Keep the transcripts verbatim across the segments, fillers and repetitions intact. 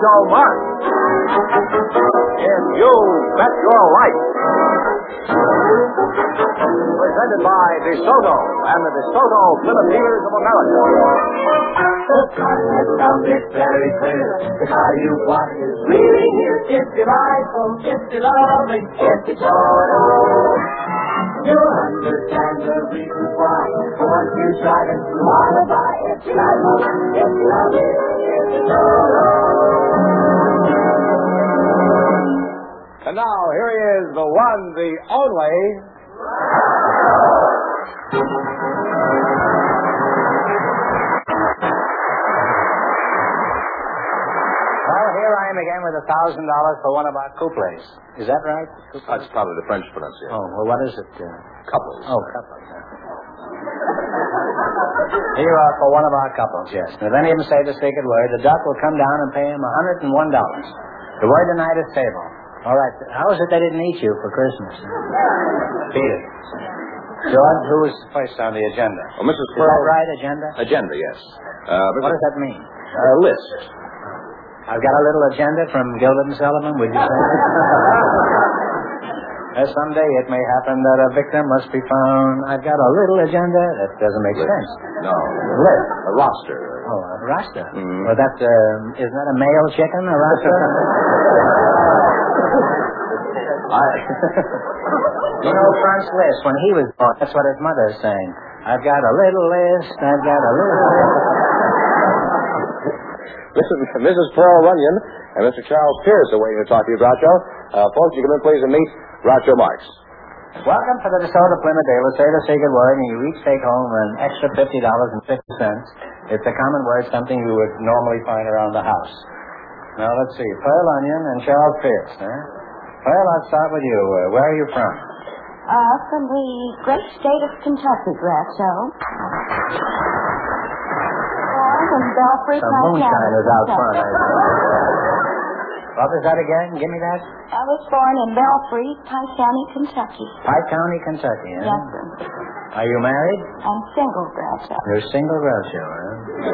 Groucho Marx. In You Bet Your Life. Presented by DeSoto and the DeSoto Plymouth Dealers of America. The brightness of it very clear. The car you want is really here. It's delightful, it's lovely, it's DeSoto. You'll understand the reasons why. Once you drive it, you want to buy it. It's delightful, it's lovely, it's DeSoto. And now, here he is, the one, the only... Well, here I am again with a thousand dollars for one of our couplets. Is that right? That's probably the French pronunciation. Oh, well, what is it? Uh... Couples. Oh, couples. Yeah. Here you are for one of our couples, yes. And if any of them say the sacred word, the duck will come down and pay him one hundred and one dollars. The word tonight is table. All right. How is it they didn't eat you for Christmas? Peter. George, who was first on the agenda? Oh, Missus Is Pearl. that right, agenda? Agenda, yes. Uh, What does that mean? Uh, list. I've got a little agenda from Gilbert and Sullivan, would you say? uh, someday it may happen that a victim must be found. I've got a little agenda. That doesn't make List. sense. No. List. A roster. Oh, a roster. Mm. Well, that's, uh, isn't that a male chicken, a roster? I... You know, Franz Liszt, when he was born, that's what his mother sang. I've got a little list, I've got a little list. Listen, Missus Pearl Runyon and Mister Charles Pierce are waiting to talk to you, Groucho. Uh, folks, you come in, please, and meet Groucho Marx. Welcome to the DeSoto Plymouth Dealer. Say the sacred word, and you each take home an extra fifty dollars and fifty cents. It's a common word, something you would normally find around the house. Now, let's see. Pearl Onion and Charles Pierce, huh? Pearl, I'll start with you. Uh, where are you from? Uh, from the great state of Kentucky, Groucho. From Belfry, Some moonshine is out front. I Kentucky. think. What was that again? Give me that. I was born in Belfry, Pike County, Kentucky. Pike County, Kentucky, huh? Yes, sir. Are you married? I'm single, Groucho. You're single, Groucho, huh?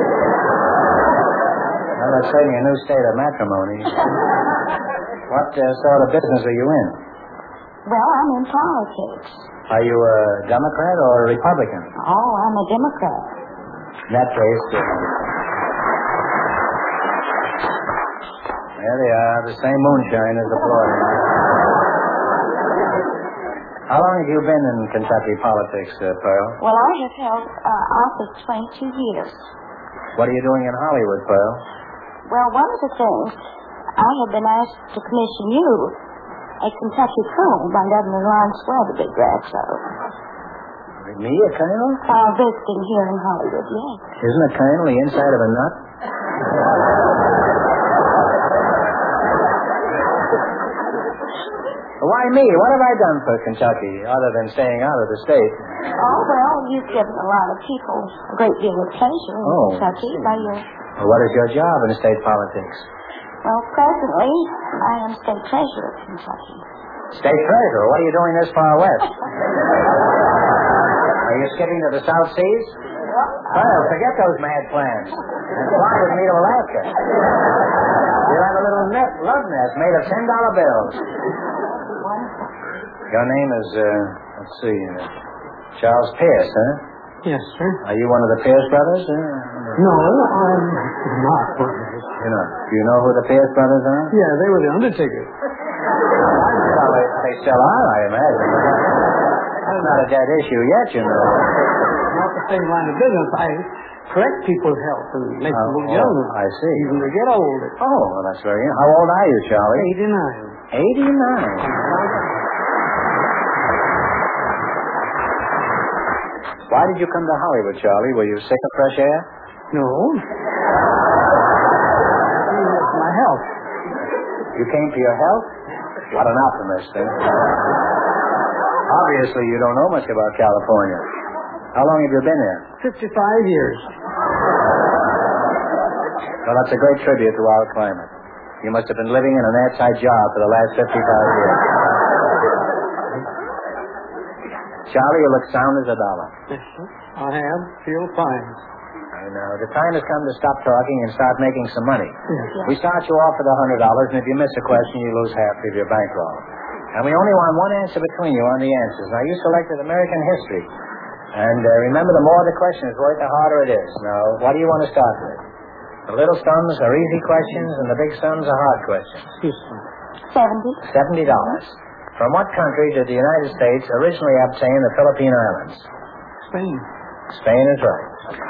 Well, that's certainly a new state of matrimony. What uh, sort of business are you in? Well, I'm in politics. Are you a Democrat or a Republican? Oh, I'm a Democrat. In that case, uh, there they are, the same moonshine as the Florida. How long have you been in Kentucky politics, uh, Pearl? Well, I have held uh, office twenty-two years. What are you doing in Hollywood, Pearl? Well, one of the things, I have been asked to commission you a Kentucky colonel by Governor Lawrence Weatherby, Groucho. Me, a colonel? While visiting here in Hollywood, yes. Isn't a colonel the inside of a nut? Why me? What have I done for Kentucky other than staying out of the state? Oh, well, you've given a lot of people a great deal of pleasure in Oh, Kentucky by your... Well, what is your job in state politics? Well, presently, I am state treasurer of Kentucky. State treasurer? What are you doing this far west? Are you skipping to the South Seas? Well, forget those mad plans. And fly with me to Alaska. You'll have a little net love nest made of ten dollar bills. Your name is, uh, let's see, uh, Charles Pierce, huh? Yes, sir. Are you one of the Pierce brothers? Huh? No, I'm not one of those. You know, do you know who the Pierce brothers are? Yeah, they were the Undertaker. Well, they, they still are, I imagine. That's not a dead issue yet, you know. Not the same line of business. I correct people's health and make them look Oh, younger. I see. Even they get older. Oh, well, that's very... How old are you, Charlie? eighty-nine. eighty-nine. Why did you come to Hollywood, Charlie? Were you sick of fresh air? No. It's my health. You came for your health? What an optimist, eh? Obviously, you don't know much about California. How long have you been here? fifty-five years. Well, that's a great tribute to our climate. You must have been living in an airtight job for the last fifty-five years. Charlie, you look sound as a dollar. Yes, sir. I have. Feel fine. I know. The time has come to stop talking and start making some money. Yes. We start you off with a hundred dollars, and if you miss a question, you lose half of your bankroll. And we only want one answer between you on the answers. Now, you selected American history. And uh, remember, the more the question is worth, the harder it is. Now, what do you want to start with? The little sums are easy questions, and the big sums are hard questions. Seventy. Seventy dollars. From what country did the United States originally obtain the Philippine Islands? Spain. Spain is right.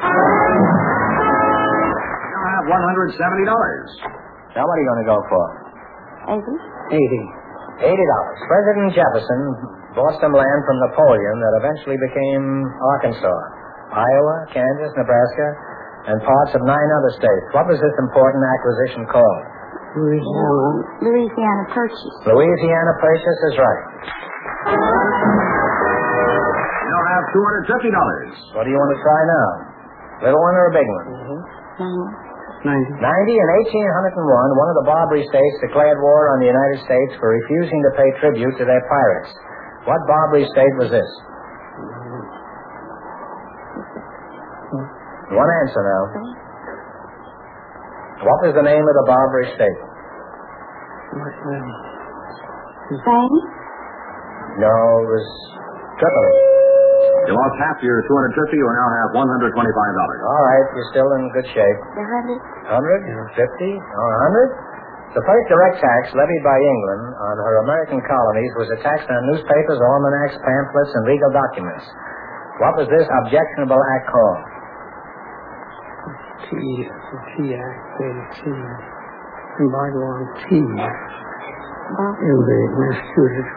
You'll have one hundred seventy dollars. Now, what are you going to go for? Eighty. Eighty. Eighty dollars. President Jefferson bought some land from Napoleon that eventually became Arkansas, Iowa, Kansas, Nebraska, and parts of nine other states. What was this important acquisition called? Louisiana. Louisiana Purchase. Louisiana Purchase is right. You'll have two hundred fifty dollars. What do you want to try now? Little one or a big one? Ninety. Ninety. Ninety. In eighteen oh one, one of the Barbary states declared war on the United States for refusing to pay tribute to their pirates. What Barbary state was this? One answer now. What was the name of the Barbary state? Spain. No, it was Tripoli. You lost half your two hundred fifty. You will now have one hundred twenty-five dollars. All right, you're still in good shape. The hundred. Hundred? Fifty? Or a hundred? The first direct tax levied by England on her American colonies was a tax on newspapers, almanacs, pamphlets, and legal documents. What was this objectionable act called? T. T. Act. T. Embargo on tea. In the Massachusetts.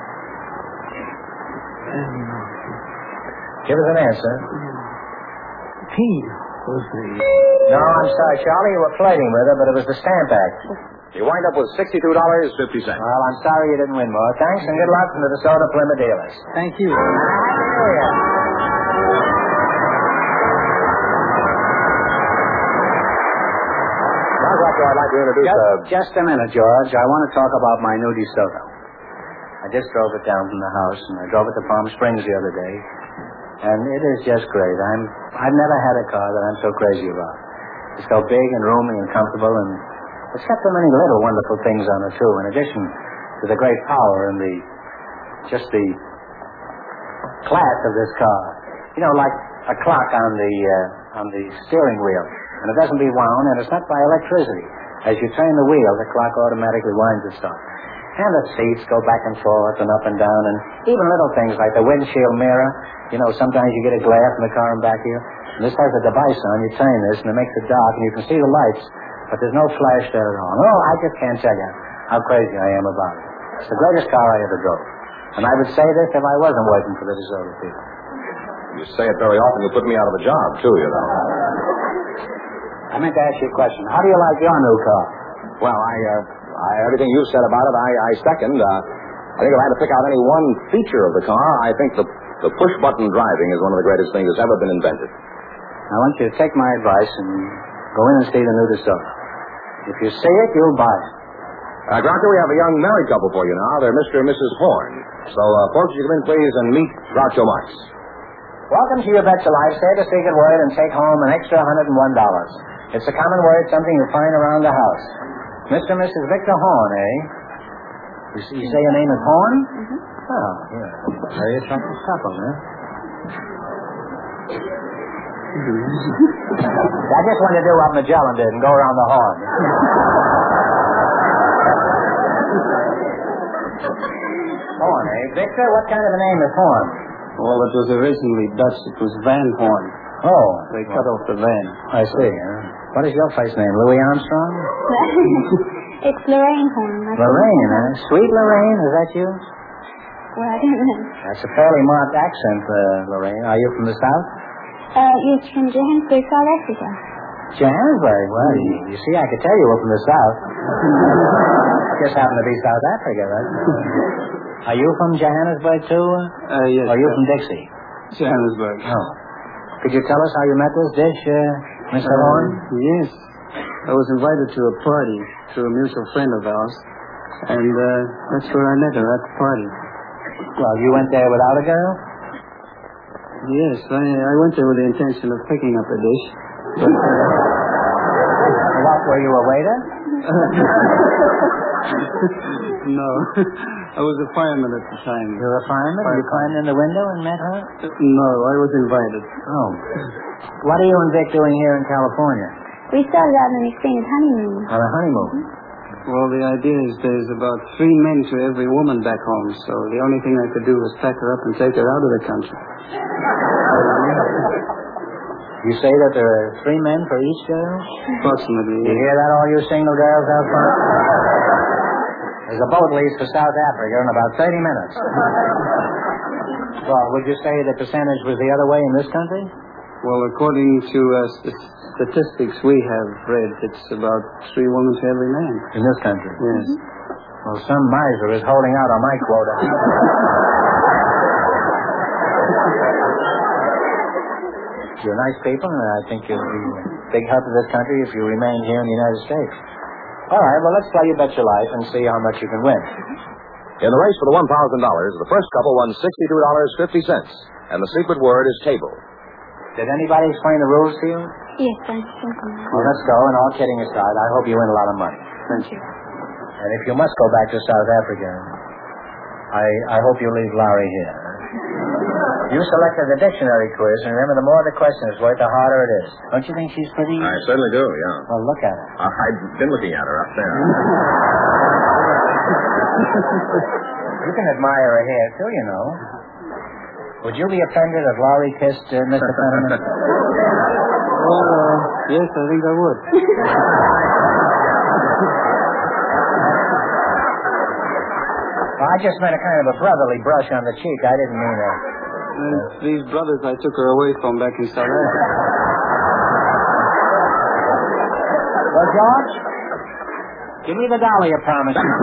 And, uh, Give us an answer. tea was the... No, I'm sorry, Charlie. You were flirting with her, but it was the Stamp Act. You wind up with sixty-two dollars and fifty cents. Well, I'm sorry you didn't win more. Thanks, and good luck from the DeSoto Plymouth dealers. Thank you. Hallelujah. Now, Doctor, I'd like to introduce... Just, Uh, just a minute, George. I want to talk about my new DeSoto. I just drove it down from the house, and I drove it to Palm Springs the other day. And it is just great. I'm, I've never had a car that I'm so crazy about. It's so big and roomy and comfortable, and it's got so many little wonderful things on it, too, in addition to the great power and the, just the class of this car. You know, like a clock on the, uh, on the steering wheel. And it doesn't be wound, and it's not by electricity. As you turn the wheel, the clock automatically winds itself. And the seats go back and forth and up and down, and even little things like the windshield mirror. You know, sometimes you get a glare from the car in back here. And this has a device on. You turn this, and it makes it dark, and you can see the lights, but there's no flash there at all. Oh, I just can't tell you how crazy I am about it. It's the greatest car I ever drove. And I would say this if I wasn't working for the DeSoto people. you say it very often. You put me out of a job, too, you know. I meant to ask you a question. How do you like your new car? Well, I, uh, I everything you've said about it, I, I second. Uh, I think if I had to pick out any one feature of the car, I think the, the push-button driving is one of the greatest things that's ever been invented. I want you to take my advice and go in and see the new DeSoto. If you see it, you'll buy it. Uh, Groucho, we have a young married couple for you now. They're Mister and Missus Horn. So, uh, folks, you come in, please, and meet Groucho Marx. Welcome to your Betcha Life. Say the secret word and take home an extra one hundred one dollars. It's a common word, something you find around the house. Mister and Missus Victor Horn, eh? You, see, you say your name is Horn? Mm-hmm. Oh, yeah. Very attractive couple, huh? I just want to do what Magellan did and go around the horn. Horn, eh? Victor, what kind of a name is Horn? Well, it was originally Dutch. It was Van Horn. Oh. They cut off the van. I see. Huh? What is your first name? Louis Armstrong? It's Lorraine Horn. Lorraine, huh? Sweet Lorraine, is that you? Well, I don't know. That's a fairly marked accent, uh, Lorraine. Are you from the South? Uh, yes, from Johannesburg, South Africa. Johannesburg? Well, you, you see, I could tell you were from the South. Just happened to be South Africa, right? Are you from Johannesburg, too? Uh, yes. Or are you from Dixie? Johannesburg. Oh. Could you tell us how you met this dish, uh, Mister Uh, Horn? Yes. I was invited to a party through a mutual friend of ours. And uh, that's where I met her, at the party. Well, you went there without a girl? Yes, I, I went there with the intention of picking up a dish. What, were you a waiter? No. I was a fireman at the time. You were a fireman? You climbed in the window and met her? No, I was invited. Oh. What are you and Vic doing here in California? We started out on an extended honeymoon. On a honeymoon? Well, the idea is there's about three men to every woman back home, so the only thing I could do was pack her up and take her out of the country. You say that there are three men for each girl? Approximately. You hear that, all you single girls out front? There's a boat lease for South Africa in about thirty minutes. Well, would you say the percentage was the other way in this country? Well, according to uh, st- statistics we have read, it's about three women to every man. In this country? Yes. Well, some miser is holding out on my quota. You're nice people, and I think you'll be a big help to this country if you remain here in the United States. All right, well, let's play You Bet Your Life and see how much you can win. In the race for the one thousand dollars, the first couple won sixty-two dollars and fifty cents, and the secret word is table. Did anybody explain the rules to you? Yes, I think I'm Well, let's go, and all kidding aside, I hope you win a lot of money. Thank you. And if you must go back to South Africa, I, I hope you leave Larry here. You selected the dictionary quiz, and remember, the more the question is worth, the harder it is. Don't you think she's pretty? I certainly do, yeah. Well, look at her. Uh, I've been looking at her up there. You can admire her hair, too, you know. Would you be offended if Laurie kissed uh, Mister Fenneman? Well, uh, yes, I think I would. Well, I just meant a kind of a brotherly brush on the cheek. I didn't mean a... And these brothers I took her away from back in South Africa. Well, George, give me the dollar you promised me.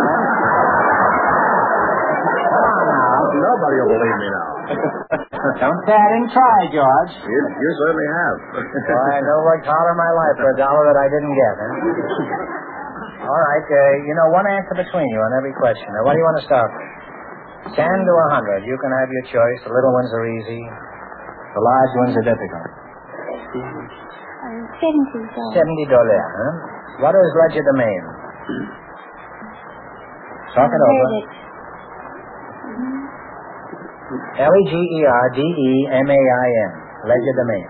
Nobody will believe me now. Don't say I didn't try, George. You, you certainly have. Well, I know what collar my life for a dollar that I didn't get, huh? All right, uh, you know, one answer between you on every question. Now, what do you want to start with? Ten to a hundred. You can have your choice. The little ones are easy. The large ones are difficult. Uh, seventy dollars. Seventy dollars, huh? What is legerdemain? Talk it over. L E G E R D E M A I N. Legerdemain.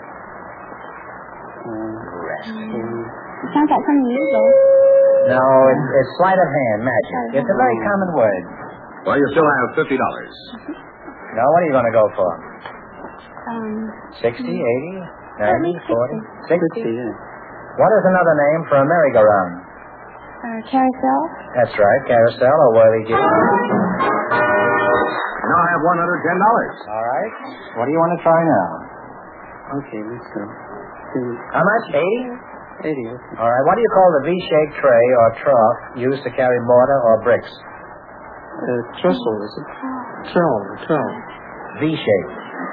It sounds like something illegal. No, it's, it's sleight of hand, magic. It's a very common word. Well, you still have fifty dollars. Now, what are you going to go for? Um, Sixty, eighty, ninety, forty, sixty? Yeah. What is another name for a merry-go-round? uh, carousel. That's right, carousel or whirly-gig. You now have one hundred ten dollars. All right. What do you want to try now? Okay, let's go. How much? eighty? eighty, okay. All right. What do you call the V-shaped tray or trough used to carry mortar or bricks? Uh, trestle, is it? Trowel, trowel. V-shaped.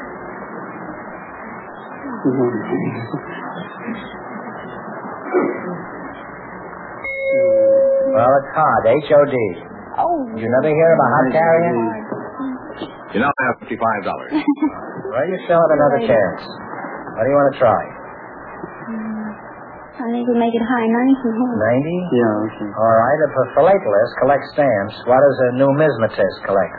Well, it's hard. H O D. Oh. Did you never hear of a hot carrier? You now have fifty-five dollars. Well, you still have another chance. What do you want to try? I think we'll make it high ninety. ninety? Yeah, okay. All right. If a philatelist collects stamps, what does a numismatist collect?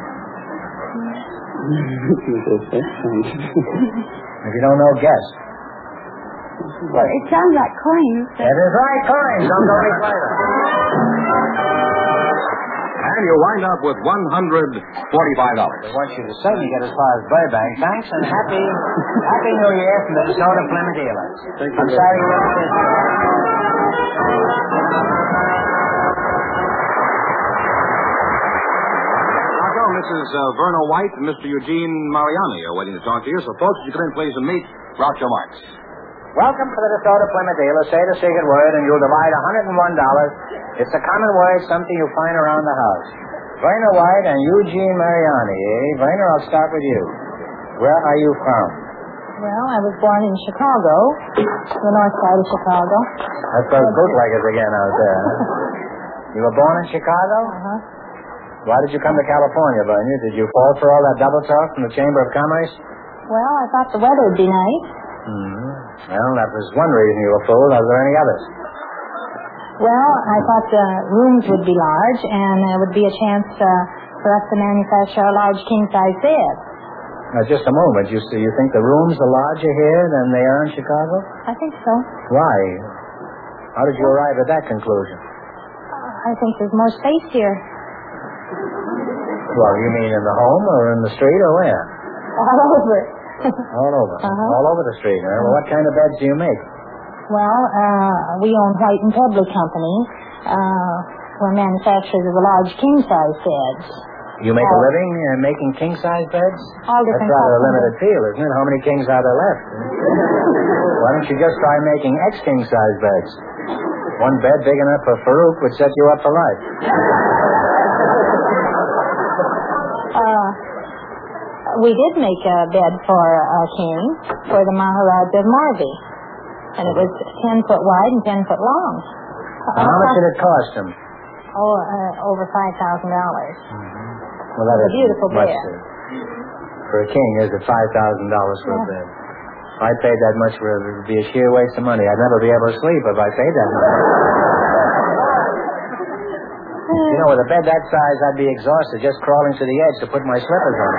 If you don't know, guess. Well, it sounds like coins. That is right, coins. Don't go any further. And you wind up with one hundred forty-five dollars. I want you to certainly get as far as Burbank. Thanks, and happy Happy New Year from the Minnesota Plymouth dealers. Thank you I'm very sorry you didn't fit in. Marco, Missus Uh, Verna White and Mister Eugene Mariani are waiting to talk to you. So, folks, you come in, please, and meet Groucho Marx. Welcome to the DeSoto Plymouth dealer. Say the secret word, and you'll divide one hundred one dollars. It's a common word, something you find around the house. Verna White and Eugene Mariani, eh? Verna, I'll start with you. Where are you from? Well, I was born in Chicago, the north side of Chicago. That's those bootleggers again out there. Huh? You were born in Chicago? Uh-huh. Why did you come to California, Verna? Did you fall for all that double talk from the Chamber of Commerce? Well, I thought the weather would be nice. Mm-hmm. Well, that was one reason you were fooled. Are there any others? Well, I thought the rooms would be large, and there would be a chance uh, for us to manufacture a large king-size bed. Now, just a moment. You you think the rooms are larger here than they are in Chicago? I think so. Why? How did you arrive at that conclusion? I think there's more space here. Well, you mean in the home or in the street or where? All over. All over. Uh-huh. All over the street, huh? Well, what kind of beds do you make? Well, uh, we own White and Pebbly Company. Uh, we're manufacturers of the large king-size beds. You make a living uh, making king-size beds? All different That's rather a kinds. limited field, isn't it? How many kings are there left? Why don't you just try making ex-king-size beds? One bed big enough for Farouk would set you up for life. Uh, we did make a bed for a king, for the Maharaj of Morbi. And it was ten foot wide and ten foot long. Now, how much did it cost him? Oh, uh, over five thousand dollars. Well, that It's a isn't beautiful much bed. to- for a king, is it five thousand dollars for a Yeah. bed? If I paid that much for it, it would be a sheer waste of money. I'd never be able to sleep if I paid that much. You know, with a bed that size, I'd be exhausted just crawling to the edge to put my slippers on.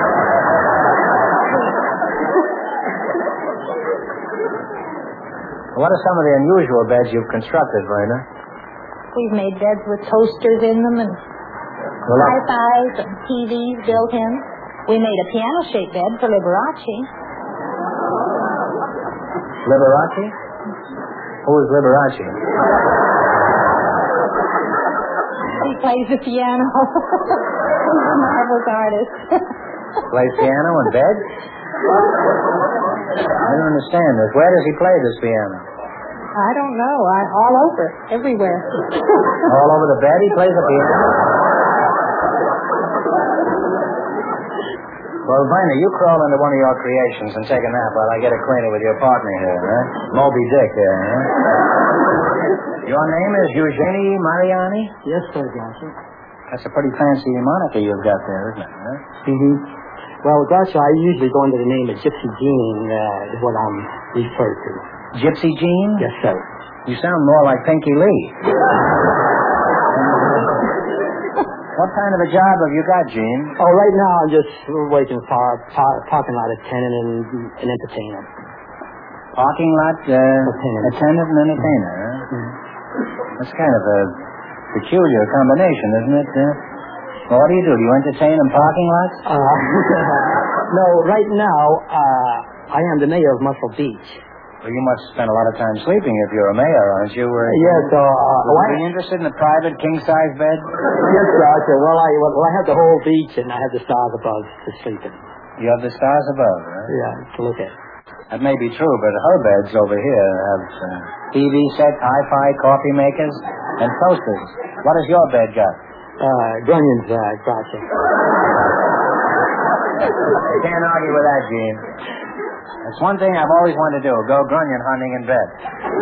What are some of the unusual beds you've constructed, Verna? We've made beds with toasters in them and Well, I- Wi-Fi's and T Vs built in. We made a piano-shaped bed for Liberace. Liberace? Who is Liberace? He plays the piano. He's a marvelous artist. Plays piano in bed? I don't understand this. Where does he play this piano? I don't know. I, all over, everywhere. All over the bed he plays the piano? Well, Verna, you crawl into one of your creations and take a nap while I get acquainted with your partner here, huh? Moby Dick here, huh? Your name is Eugenie Mariani? Yes, sir, Groucho. That's a pretty fancy moniker you've got there, isn't it, huh? Mm-hmm. Well, Groucho, I usually go under the name of Gypsy Jean, uh, is what I'm referred to. Gypsy Jean? Yes, sir. You sound more like Pinky Lee. What kind of a job have you got, Gene? Oh, right now I'm just working for a par- parking lot attendant and an entertainer. Parking lot uh, Attendant. attendant and entertainer, huh? Mm-hmm. That's kind of a peculiar combination, isn't it? Uh, well, what do you do? Do you entertain in parking lots? Uh, no, right now, uh, I am the mayor of Muscle Beach. Well, you must spend a lot of time sleeping if you're a mayor, aren't you? Uh, Yes, so, uh, Would why? you be interested in a private king-size bed? Yes, Groucho. Well, I, well, I have the whole beach and I have the stars above to sleep in. You have the stars above, huh? Yeah, to look at. That may be true, but her beds over here have uh, T V sets, hi-fi, coffee makers, and toasters. What has your bed got? Uh, Grunions, uh, Groucho. You can't argue with that, Gene. It's one thing I've always wanted to do, go grunion hunting in bed.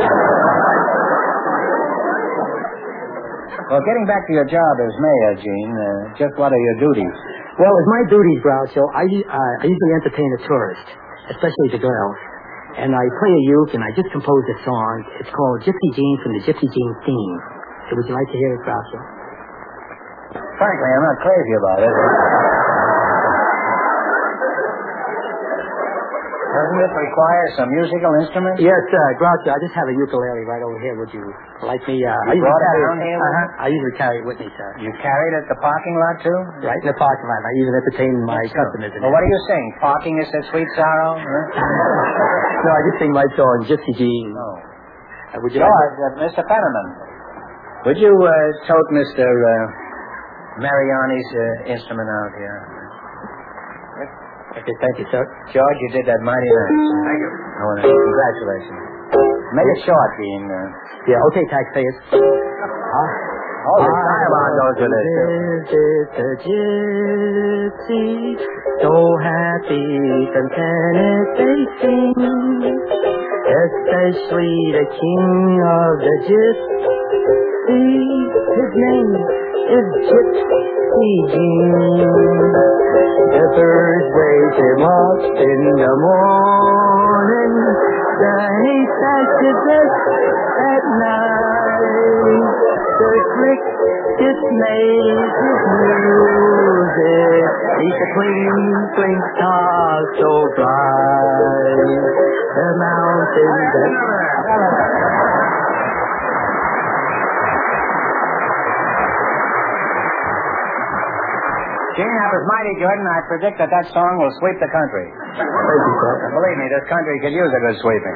Well, getting back to your job as mayor, Gene, uh, just what are your duties? Well, as my duties, Groucho, I, uh, I usually entertain the tourists, especially the girls. And I play a uke, and I just composed a song. It's called Gypsy Jean from the Gypsy Jean Theme. So would you like to hear it, Groucho? Frankly, I'm not crazy about it. Doesn't it require some musical instrument? Yes, uh, Groucho, I just have a ukulele right over here. Would you like me? Uh, I You usually brought it carry down here with Uh-huh. you? I usually carry it with me, sir. You carry it at the parking lot, too? Right in the parking lot. I even entertain my That's so. customers in Well, it. what do you sing? Parking is a sweet sorrow? Huh? No, I just sing my song, Gypsy Jean. No. Uh, would you George, like uh, Mister Fennerman, would you uh, tote Mister Uh, Mariani's uh, instrument out here? Okay, thank you, sir. George, you did that mighty nice. Thank you. Oh, no, congratulations. Make it short, Dean. Uh, Yeah, okay, taxpayers. Uh, oh, the dialogue goes with it, too. visit the gypsy, so happy, contented they sing, especially the king of the gypsy. His name is Gypsy Jean. The birds wake him up in the morning. The rest at night. The click dismays his music. Neath the twinkling stars so bright. The mountains that... Gene, that was mighty good, and I predict that that song will sweep the country. Thank you, sir. And believe me, this country could use a good sweeping.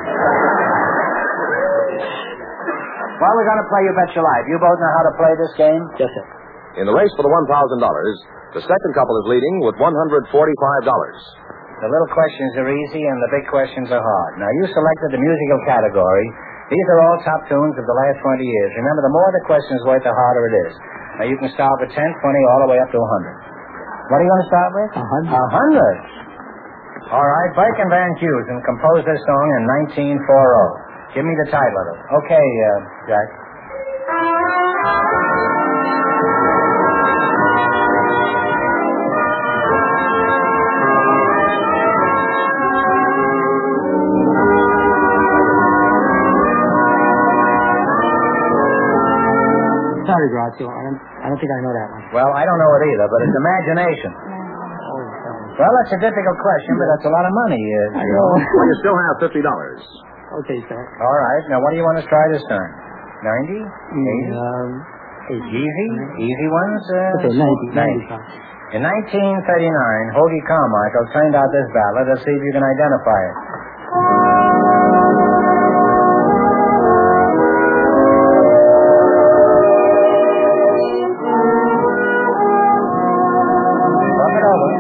Well, we're going to play You Bet Your Life. You both know how to play this game? Yes, sir. In the race for the one thousand dollars, the second couple is leading with one hundred forty-five dollars. The little questions are easy, and the big questions are hard. Now, you selected the musical category. These are all top tunes of the last twenty years. Remember, the more the questions worth, the harder it is. Now, you can start with ten, twenty, all the way up to one hundred. What are you going to start with? A hundred. A hundred. All right, Burke and Van Heusen composed this song in nineteen forty. Give me the title of it. Okay, uh, Jack. Sorry, Groucho. I don't, I don't think I know that one. Well, I don't know it either, but it's imagination. Oh, sorry. Well, that's a difficult question, but that's a lot of money. Uh, I know. Well, you still have fifty dollars. Okay, sir. All right. Now, what do you want to try this time? ninety? eighty? Um, eighty. Easy? Easy ones? Uh, Okay, ninety. ninety. In nineteen thirty-nine, Hoagie Carmichael trained out this ballad. Let's see if you can identify it. Talk it over.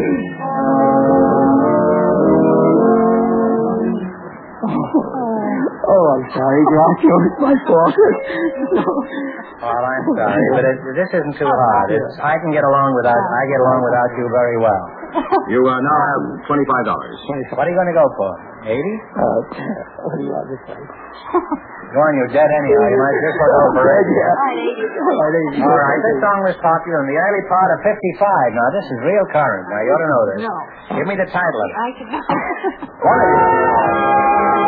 Oh, I'm sorry, Groucho. It's my fault. Well, I'm sorry, but it, this isn't too hard. It's, I can get along without. I get along without you very well. You uh, now have twenty-five dollars. What are you going to go for? Eighty? Uh, what do you want this way? Go on, you're dead anyhow. You might just look over it. All right, this song was popular in the early part of fifty-five. Now, this is real current. Now, you ought to know this. No. Give me the title of it. I should know. What is it?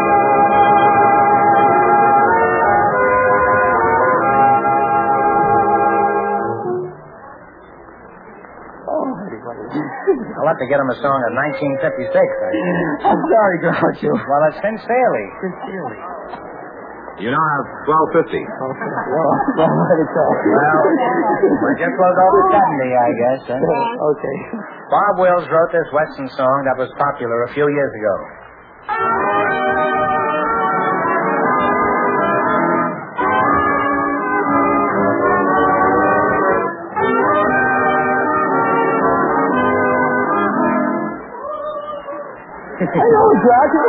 I'll have to get him a song of nineteen fifty-six, I think. I'm sorry, Groucho. Well, it's sincerely. Sincerely. You now have twelve fifty. Okay. Well, well, let it go. Well, we're just close over seventy, I guess. Huh? Okay. Bob Wills wrote this Western song that was popular a few years ago. I know, Groucho.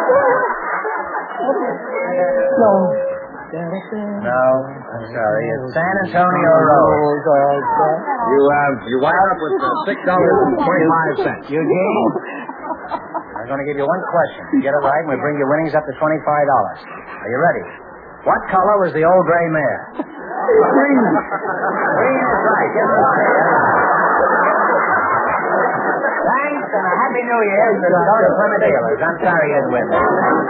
No. No, I'm sorry. It's San Antonio Road. You uh, you wind up with uh, six dollars and twenty-five cents. Eugene, I'm going to give you one question. You get it right, and we bring your winnings up to twenty-five dollars. Are you ready? What color was the old gray mare? Green. Green is right. Get it right. Thanks, and a happy New Year to the Dakota Plymouth Dealers. I'm sorry you didn't win this.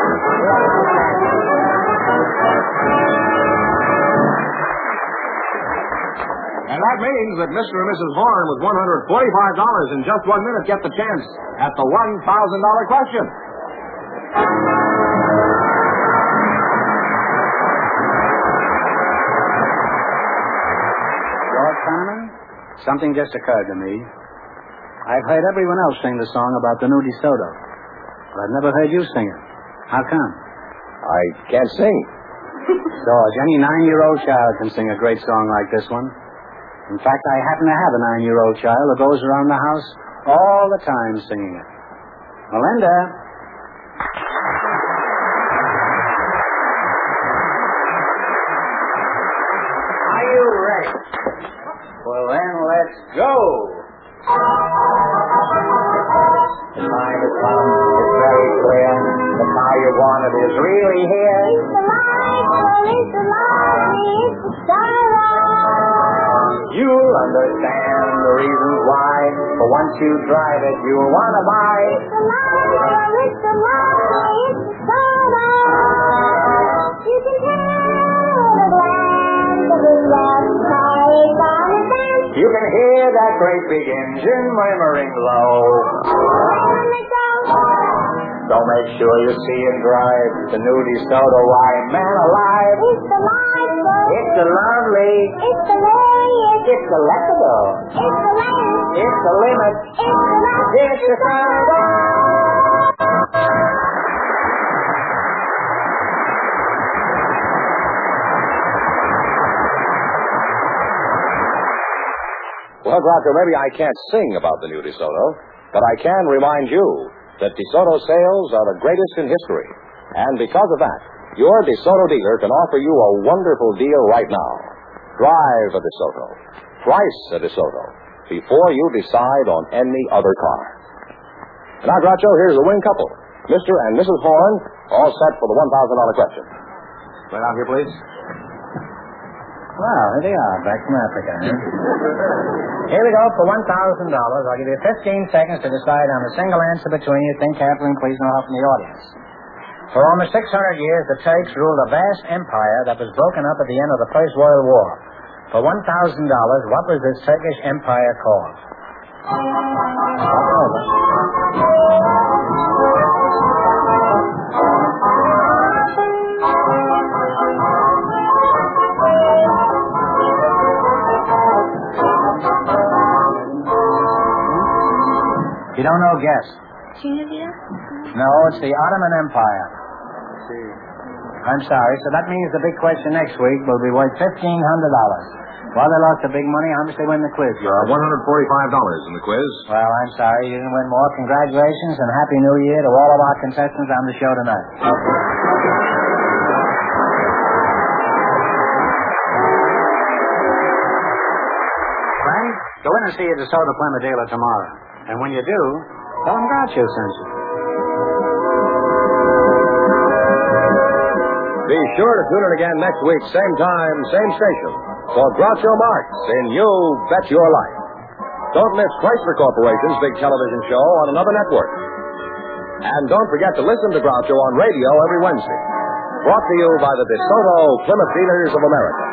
And that means that Mister and Missus Horn with one hundred forty-five dollars in just one minute get the chance at the one thousand dollars question. George Simon, something just occurred to me. I've heard everyone else sing the song about the new DeSoto, but I've never heard you sing it. How come? I can't sing. George, any nine-year-old child can sing a great song like this one. In fact, I happen to have a nine-year-old child who goes around the house all the time singing it. Melinda. Are you ready? Well, then, let's go. The time has come. It's very clear. The car you wanted is really here. You'll understand the reasons why. For once you drive it, you'll want to buy it. You that great big engine murmuring low. So make sure you see and drive the new DeSoto. Why, man alive, It's the life, it's the lovely, it's the glorious, it's the lexical, it's the land, it's the limit, it's the life, it's the DeSoto. Well, Groucho, maybe I can't sing about the new DeSoto, but I can remind you that DeSoto sales are the greatest in history. And because of that, your DeSoto dealer can offer you a wonderful deal right now. Drive a DeSoto. Price a DeSoto before you decide on any other car. Now, Groucho, here's a wing couple. Mister and Missus Horn, all set for the one thousand dollars question. Right out here, please. Well, here they are, back from Africa. Huh? Here we go for one thousand dollars. I'll give you fifteen seconds to decide on a single answer between you. Think carefully and please no help from the audience. For almost six hundred years, the Turks ruled a vast empire that was broken up at the end of the First World War. For one thousand dollars, what was this Turkish empire called? You don't know, guess. Tunisia? No, it's the Ottoman Empire. I'm sorry. So that means the big question next week will be worth fifteen hundred dollars. Well, they lost the big money. How much they win the quiz, George? one hundred forty-five dollars in the quiz. Well, I'm sorry. You didn't win more. Congratulations and Happy New Year to all of our contestants on the show tonight. Friends, go in and see a DeSoto Plymouth dealer tomorrow. And when you do, tell them Groucho sent you. Be sure to tune in again next week, same time, same station, for Groucho Marx in You Bet Your Life. Don't miss Chrysler Corporation's big television show on another network. And don't forget to listen to Groucho on radio every Wednesday. Brought to you by the DeSoto Plymouth Dealers of America.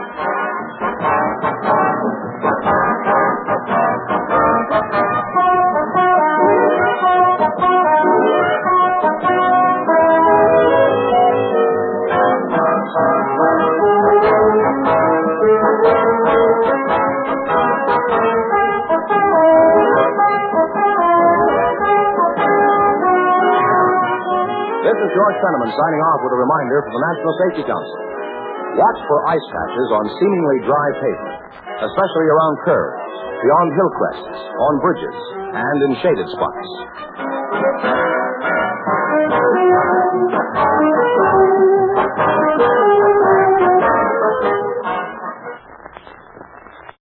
This is George Fenneman signing off with a reminder from the National Safety Council. Watch for ice patches on seemingly dry pavement, especially around curves, beyond hill crests, on bridges, and in shaded spots.